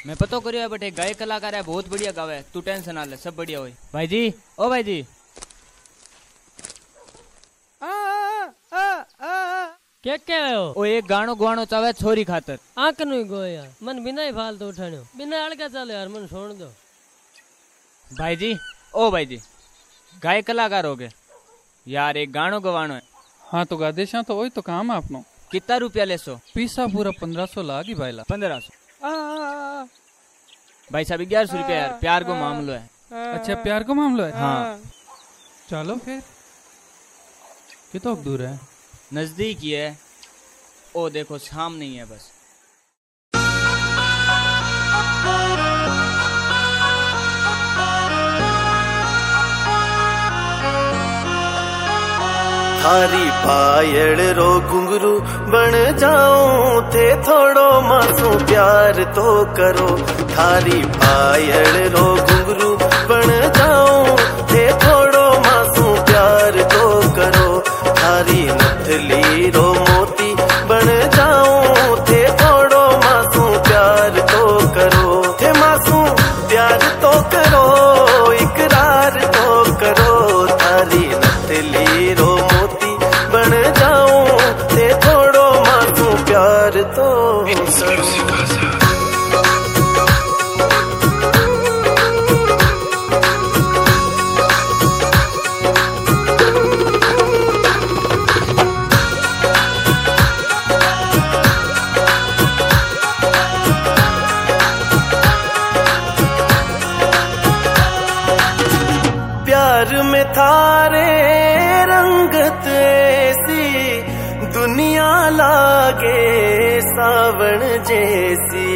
मैं पतो करियो बटे गायक कलाकार है, बहुत बढ़िया गावे। तू टेंशन ना ले, सब बढ़िया होई। भाई जी, ओ भाई जी, क्या हो? ओ एक गानो गुआनो चावे छोरी खातर। आंकनु ही गो यार, मन बिना ही फालतू उठाणो, बिना अड़का चलो यार, मन छोड़ दो। भाई जी, ओ भाई जी, गायक कलाकार हो गए यार, एक गानो गवानो है। हाँ तो गा देशा तो वही तो काम है अपनो। कितना रुपया ले सो? पीसा पूरा 1500 लागी भाईला। 1500 भाई साहब 1100 रुपया यार, प्यार को मामलो है। अच्छा प्यार का मामला है। हाँ चलो फिर कितना दूर है? नजदीक ही है, ओ देखो सामने ही है बस। थारी पायल रो घुंघरू बन जाऊं थे थोड़ो मासू प्यार तो करो। थारी पायल रो घुंघरू बन जाऊं थे थोड़ो मासू प्यार तो करो। थारी नथली रो मोती बन जाऊं थे थोड़ो मासू प्यार तो करो। थे मासू प्यार तो करो, इकरार तो करो। थारी नथली रो बन जाऊं ते थोड़ो मासू प्यार तो प्यार में थारे रंगत ऐसी दुनिया लागे सावन जैसी।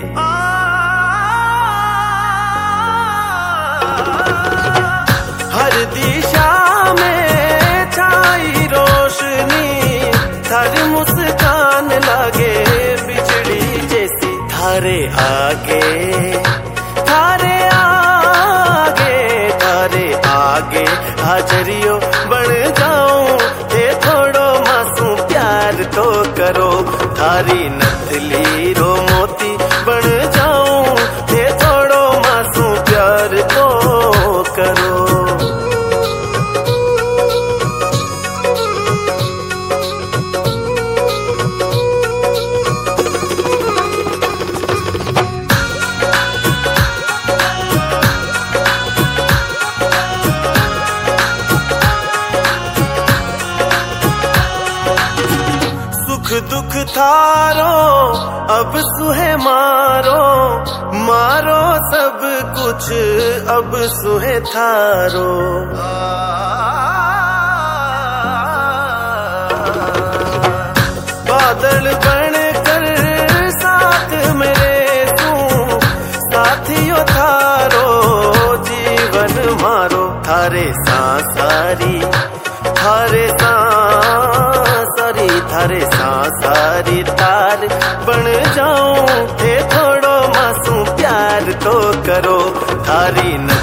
हर दिशा में छाई रोशनी, थारी मुस्कान लागे बिजली जैसी। थारे आगे थारे आगे थारे आगे हाजरियो बन जाऊं ते थोड़ो मासू प्यार तो करो। थारी नथली रो मोती बन जाऊं ते थोड़ो मासू प्यार तो करो। दुख थारो अब सुहे मारो, मारो सब कुछ अब सुहे थारो। बादल बन कर साथ मेरे तू साथियों थारो जीवन मारो। थारे सांसारी थारे सांसारी थारे सांसारी तार बन जाऊं थे थोड़ो मासू प्यार तो करो। थारी